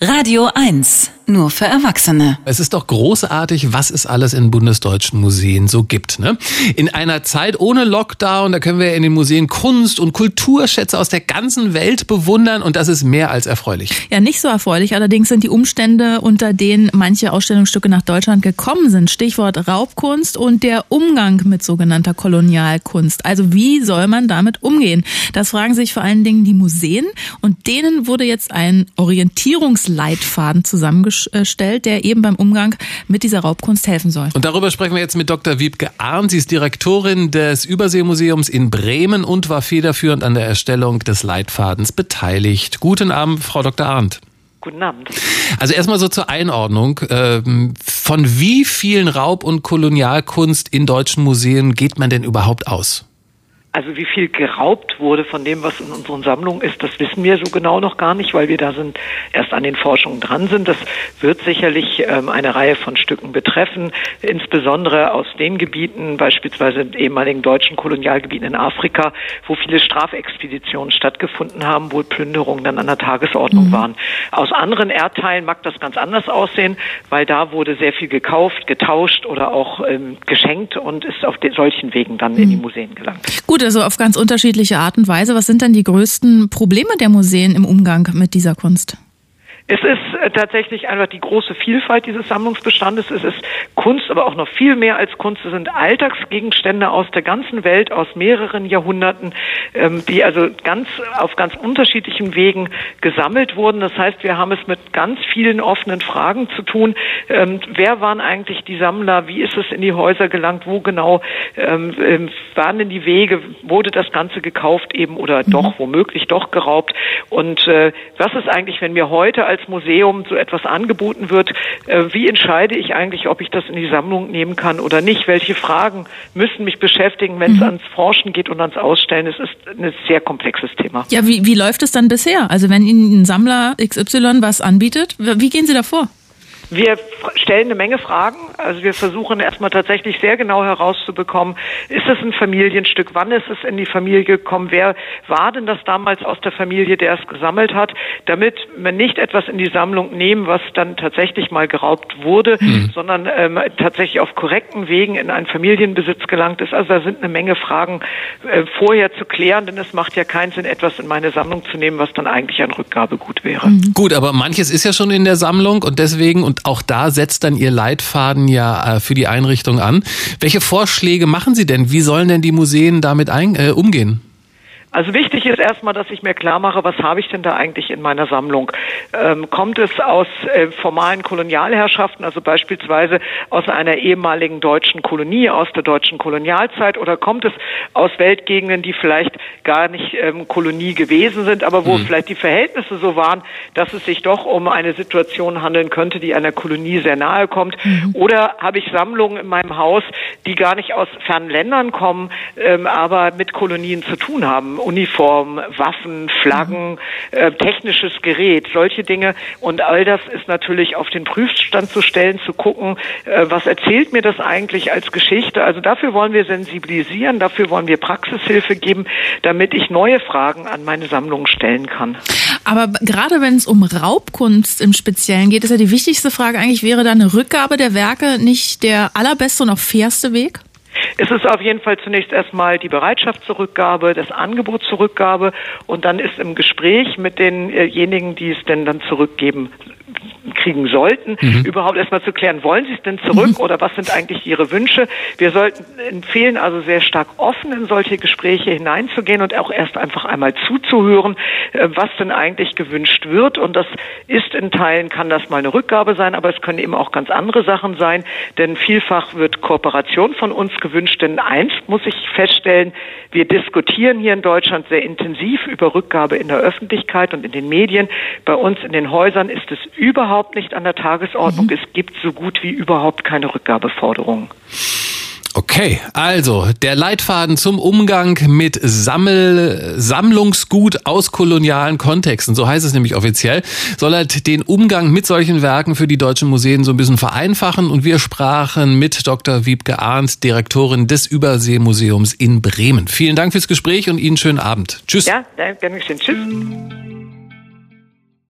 Radio 1, nur für Erwachsene. Es ist doch großartig, was es alles in bundesdeutschen Museen so gibt, ne? In einer Zeit ohne Lockdown, da können wir in den Museen Kunst- und Kulturschätze aus der ganzen Welt bewundern und das ist mehr als erfreulich. Ja, nicht so erfreulich. Allerdings sind die Umstände, unter denen manche Ausstellungsstücke nach Deutschland gekommen sind. Stichwort Raubkunst und der Umgang mit sogenannter Kolonialkunst. Also wie soll man damit umgehen? Das fragen sich vor allen Dingen die Museen und denen wurde jetzt ein Orientierungsleitfaden zusammengestellt, der eben beim Umgang mit dieser Raubkunst helfen soll. Und darüber sprechen wir jetzt mit Dr. Wiebke Arndt. Sie ist Direktorin des Überseemuseums in Bremen und war federführend an der Erstellung des Leitfadens beteiligt. Guten Abend, Frau Dr. Arndt. Guten Abend. Also erstmal so zur Einordnung. Von wie vielen Raub- und Kolonialkunst in deutschen Museen geht man denn überhaupt aus? Also wie viel geraubt wurde von dem, was in unseren Sammlungen ist, das wissen wir so genau noch gar nicht, weil wir da erst an den Forschungen dran sind. Das wird sicherlich eine Reihe von Stücken betreffen, insbesondere aus den Gebieten, beispielsweise ehemaligen deutschen Kolonialgebieten in Afrika, wo viele Strafexpeditionen stattgefunden haben, wo Plünderungen dann an der Tagesordnung waren. Aus anderen Erdteilen mag das ganz anders aussehen, weil da wurde sehr viel gekauft, getauscht oder auch geschenkt und ist auf solchen Wegen dann in die Museen gelangt. Gut, also auf ganz unterschiedliche Art und Weise. Was sind denn die größten Probleme der Museen im Umgang mit dieser Kunst? Es ist tatsächlich einfach die große Vielfalt dieses Sammlungsbestandes. Es ist Kunst, aber auch noch viel mehr als Kunst. Es sind Alltagsgegenstände aus der ganzen Welt, aus mehreren Jahrhunderten, die also auf ganz unterschiedlichen Wegen gesammelt wurden. Das heißt, wir haben es mit ganz vielen offenen Fragen zu tun. Wer waren eigentlich die Sammler? Wie ist es in die Häuser gelangt? Wo genau waren denn die Wege? Wurde das Ganze gekauft eben oder doch womöglich doch geraubt? Und was ist eigentlich, wenn wir heute als Museum so etwas angeboten wird, wie entscheide ich eigentlich, ob ich das in die Sammlung nehmen kann oder nicht? Welche Fragen müssen mich beschäftigen, wenn es ans Forschen geht und ans Ausstellen? Es ist ein sehr komplexes Thema. Ja, wie läuft es dann bisher? Also wenn Ihnen ein Sammler XY was anbietet, wie gehen Sie da vor? Wir stellen eine Menge Fragen. Also wir versuchen erstmal tatsächlich sehr genau herauszubekommen, ist es ein Familienstück? Wann ist es in die Familie gekommen? Wer war denn das damals aus der Familie, der es gesammelt hat? Damit wir nicht etwas in die Sammlung nehmen, was dann tatsächlich mal geraubt wurde, sondern tatsächlich auf korrekten Wegen in einen Familienbesitz gelangt ist. Also da sind eine Menge Fragen vorher zu klären, denn es macht ja keinen Sinn, etwas in meine Sammlung zu nehmen, was dann eigentlich ein Rückgabegut wäre. Gut, aber manches ist ja schon in der Sammlung und deswegen, und auch da setzt dann Ihr Leitfaden ja für die Einrichtung an. Welche Vorschläge machen Sie denn? Wie sollen denn die Museen damit umgehen? Also wichtig ist erstmal, dass ich mir klar mache, was habe ich denn da eigentlich in meiner Sammlung? Kommt es aus formalen Kolonialherrschaften, also beispielsweise aus einer ehemaligen deutschen Kolonie, aus der deutschen Kolonialzeit, oder kommt es aus Weltgegenden, die vielleicht gar nicht Kolonie gewesen sind, aber wo vielleicht die Verhältnisse so waren, dass es sich doch um eine Situation handeln könnte, die einer Kolonie sehr nahe kommt? Oder habe ich Sammlungen in meinem Haus, die gar nicht aus fernen Ländern kommen, aber mit Kolonien zu tun haben? Uniformen, Waffen, Flaggen, technisches Gerät, solche Dinge. Und all das ist natürlich auf den Prüfstand zu stellen, zu gucken, was erzählt mir das eigentlich als Geschichte. Also dafür wollen wir sensibilisieren, dafür wollen wir Praxishilfe geben, damit ich neue Fragen an meine Sammlung stellen kann. Aber gerade wenn es um Raubkunst im Speziellen geht, ist ja die wichtigste Frage eigentlich, wäre da eine Rückgabe der Werke nicht der allerbeste und auch fairste Weg? Es ist auf jeden Fall zunächst erstmal die Bereitschaft zur Rückgabe, das Angebot zur Rückgabe und dann ist im Gespräch mit denjenigen, die es denn dann kriegen sollten, überhaupt erstmal zu klären, wollen sie es denn zurück oder was sind eigentlich ihre Wünsche? Wir sollten empfehlen, also sehr stark offen in solche Gespräche hineinzugehen und auch erst einfach einmal zuzuhören, was denn eigentlich gewünscht wird. Und das ist in Teilen, kann das mal eine Rückgabe sein, aber es können eben auch ganz andere Sachen sein, denn vielfach wird Kooperation von uns gewünscht, denn eins muss ich feststellen, wir diskutieren hier in Deutschland sehr intensiv über Rückgabe in der Öffentlichkeit und in den Medien. Bei uns in den Häusern ist es überhaupt nicht an der Tagesordnung. Es gibt so gut wie überhaupt keine Rückgabeforderungen. Okay, also der Leitfaden zum Umgang mit Sammlungsgut aus kolonialen Kontexten, so heißt es nämlich offiziell, soll halt den Umgang mit solchen Werken für die deutschen Museen so ein bisschen vereinfachen. Und wir sprachen mit Dr. Wiebke Arndt, Direktorin des Überseemuseums in Bremen. Vielen Dank fürs Gespräch und Ihnen schönen Abend. Tschüss. Ja, danke schön. Tschüss.